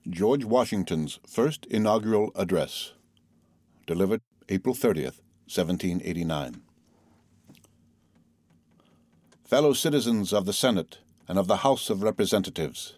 George Washington's First Inaugural Address, delivered April 30th, 1789. Fellow citizens of the Senate and of the House of Representatives,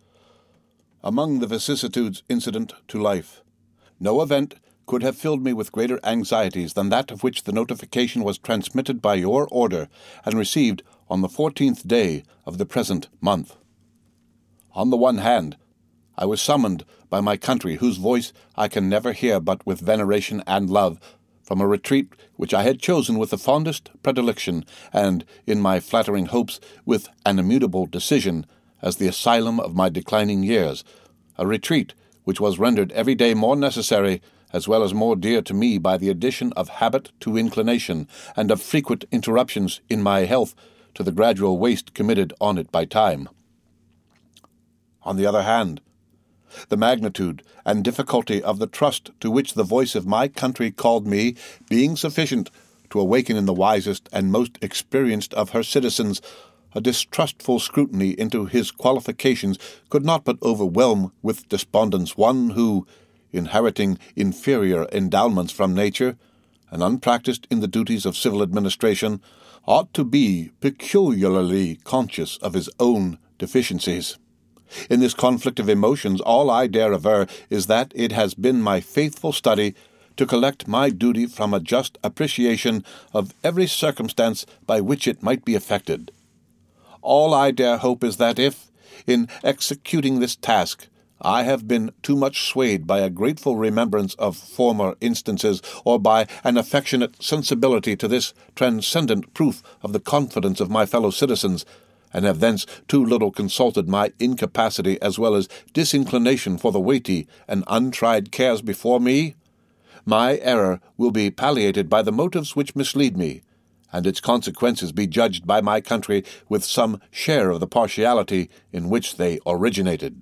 among the vicissitudes incident to life, no event could have filled me with greater anxieties than that of which the notification was transmitted by your order and received on the 14th day of the present month. On the one hand, I was summoned by my country, whose voice I can never hear but with veneration and love, from a retreat which I had chosen with the fondest predilection, and, in my flattering hopes, with an immutable decision, as the asylum of my declining years, a retreat which was rendered every day more necessary, as well as more dear to me by the addition of habit to inclination, and of frequent interruptions in my health to the gradual waste committed on it by time. On the other hand, the magnitude and difficulty of the trust to which the voice of my country called me, being sufficient to awaken in the wisest and most experienced of her citizens a distrustful scrutiny into his qualifications, could not but overwhelm with despondence one who, inheriting inferior endowments from nature, and unpractised in the duties of civil administration, ought to be peculiarly conscious of his own deficiencies. In this conflict of emotions, all I dare aver is that it has been my faithful study to collect my duty from a just appreciation of every circumstance by which it might be affected. All I dare hope is that if, in executing this task, I have been too much swayed by a grateful remembrance of former instances, or by an affectionate sensibility to this transcendent proof of the confidence of my fellow citizens, and have thence too little consulted my incapacity as well as disinclination for the weighty and untried cares before me, my error will be palliated by the motives which mislead me, and its consequences be judged by my country with some share of the partiality in which they originated.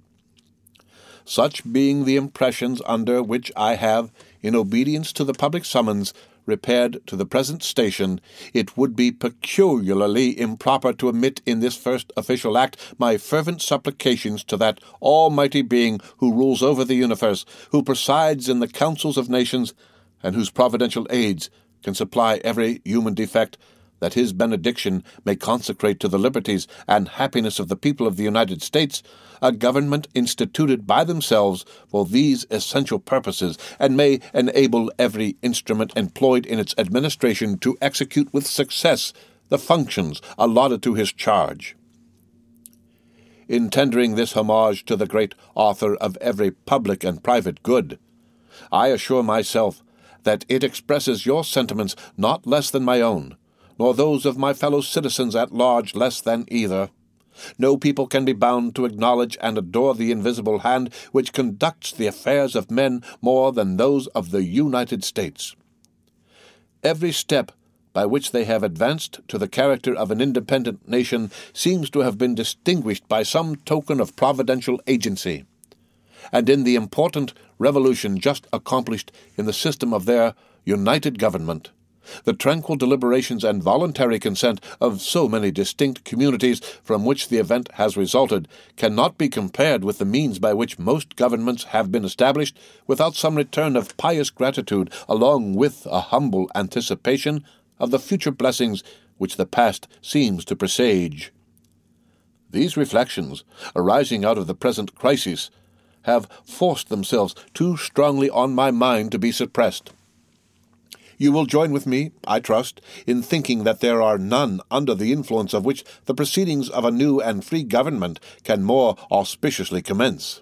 Such being the impressions under which I have, in obedience to the public summons, repaired to the present station, it would be peculiarly improper to omit in this first official act my fervent supplications to that Almighty Being who rules over the universe, who presides in the councils of nations, and whose providential aids can supply every human defect, that his benediction may consecrate to the liberties and happiness of the people of the United States a government instituted by themselves for these essential purposes, and may enable every instrument employed in its administration to execute with success the functions allotted to his charge. In tendering this homage to the great author of every public and private good, I assure myself that it expresses your sentiments not less than my own, nor those of my fellow citizens at large less than either. No people can be bound to acknowledge and adore the invisible hand which conducts the affairs of men more than those of the United States. Every step by which they have advanced to the character of an independent nation seems to have been distinguished by some token of providential agency, and in the important revolution just accomplished in the system of their united government, the tranquil deliberations and voluntary consent of so many distinct communities from which the event has resulted cannot be compared with the means by which most governments have been established without some return of pious gratitude, along with a humble anticipation of the future blessings which the past seems to presage. These reflections, arising out of the present crisis, have forced themselves too strongly on my mind to be suppressed. You will join with me, I trust, in thinking that there are none under the influence of which the proceedings of a new and free government can more auspiciously commence.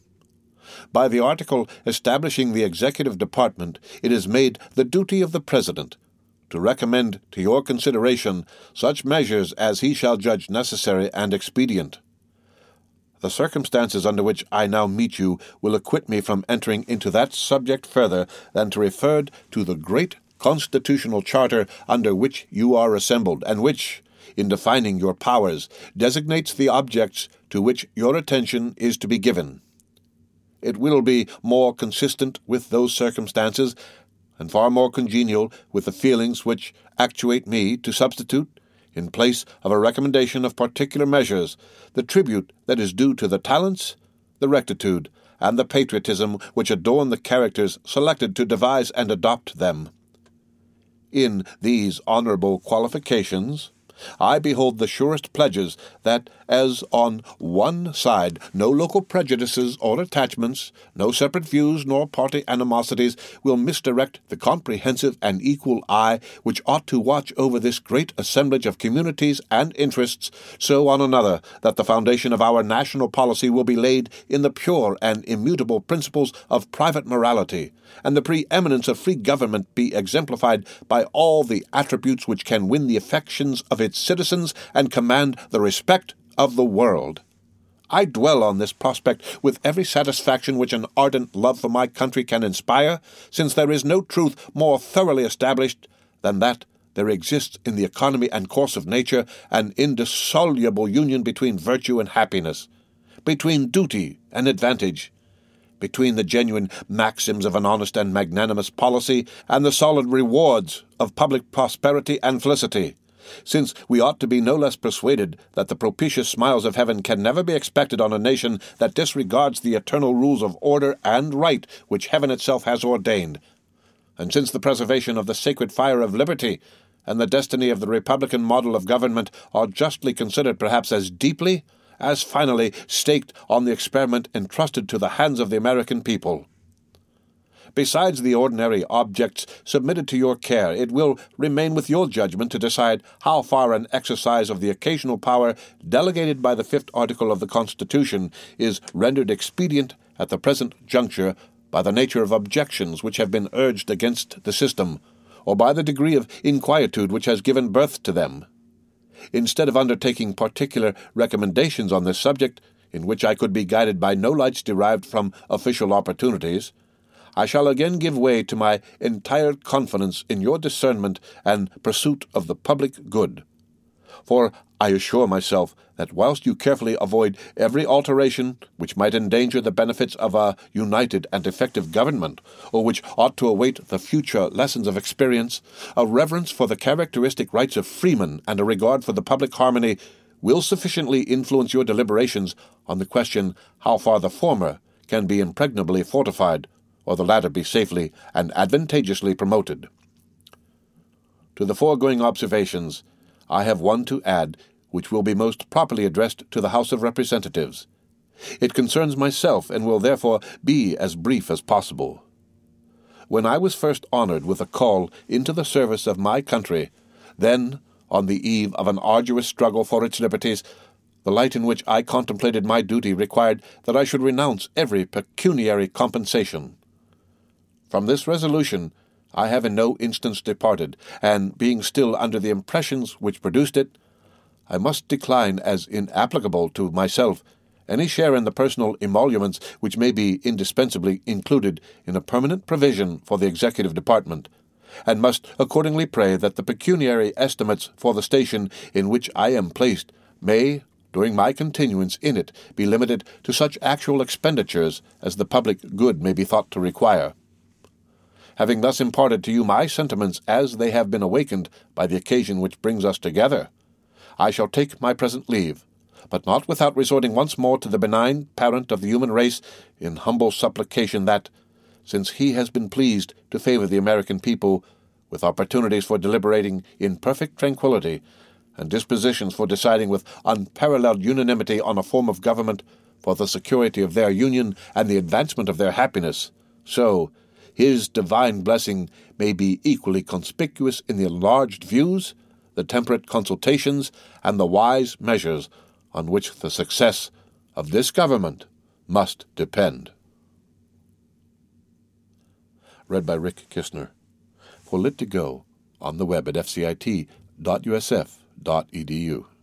By the article establishing the executive department, it is made the duty of the President to recommend to your consideration such measures as he shall judge necessary and expedient. The circumstances under which I now meet you will acquit me from entering into that subject further than to refer to the great constitutional charter under which you are assembled, and which, in defining your powers, designates the objects to which your attention is to be given. It will be more consistent with those circumstances, and far more congenial with the feelings which actuate me to substitute, in place of a recommendation of particular measures, the tribute that is due to the talents, the rectitude, and the patriotism which adorn the characters selected to devise and adopt them. In these honorable qualifications, I behold the surest pledges that, as on one side no local prejudices or attachments, no separate views nor party animosities will misdirect the comprehensive and equal eye which ought to watch over this great assemblage of communities and interests, so on another, that the foundation of our national policy will be laid in the pure and immutable principles of private morality, and the preeminence of free government be exemplified by all the attributes which can win the affections of its citizens and command the respect of the world. I dwell on this prospect with every satisfaction which an ardent love for my country can inspire, since there is no truth more thoroughly established than that there exists in the economy and course of nature an indissoluble union between virtue and happiness, between duty and advantage, between the genuine maxims of an honest and magnanimous policy and the solid rewards of public prosperity and felicity, since we ought to be no less persuaded that the propitious smiles of heaven can never be expected on a nation that disregards the eternal rules of order and right which heaven itself has ordained, and since the preservation of the sacred fire of liberty and the destiny of the republican model of government are justly considered perhaps as deeply as finally staked on the experiment entrusted to the hands of the American people. Besides the ordinary objects submitted to your care, it will remain with your judgment to decide how far an exercise of the occasional power delegated by the 5th Article of the Constitution is rendered expedient at the present juncture by the nature of objections which have been urged against the system, or by the degree of inquietude which has given birth to them. Instead of undertaking particular recommendations on this subject, in which I could be guided by no lights derived from official opportunities, I shall again give way to my entire confidence in your discernment and pursuit of the public good. For I assure myself that whilst you carefully avoid every alteration which might endanger the benefits of a united and effective government, or which ought to await the future lessons of experience, a reverence for the characteristic rights of freemen and a regard for the public harmony will sufficiently influence your deliberations on the question how far the former can be impregnably fortified, or the latter be safely and advantageously promoted. To the foregoing observations, I have one to add, which will be most properly addressed to the House of Representatives. It concerns myself, and will therefore be as brief as possible. When I was first honored with a call into the service of my country, then, on the eve of an arduous struggle for its liberties, the light in which I contemplated my duty required that I should renounce every pecuniary compensation. From this resolution I have in no instance departed, and being still under the impressions which produced it, I must decline as inapplicable to myself any share in the personal emoluments which may be indispensably included in a permanent provision for the executive department, and must accordingly pray that the pecuniary estimates for the station in which I am placed may, during my continuance in it, be limited to such actual expenditures as the public good may be thought to require. Having thus imparted to you my sentiments as they have been awakened by the occasion which brings us together, I shall take my present leave, but not without resorting once more to the benign parent of the human race in humble supplication that, since he has been pleased to favor the American people with opportunities for deliberating in perfect tranquillity, and dispositions for deciding with unparalleled unanimity on a form of government for the security of their union and the advancement of their happiness, so his divine blessing may be equally conspicuous in the enlarged views, the temperate consultations, and the wise measures on which the success of this government must depend. Read by Rick Kistner. For Lit to Go, on the web at fcit.usf.edu.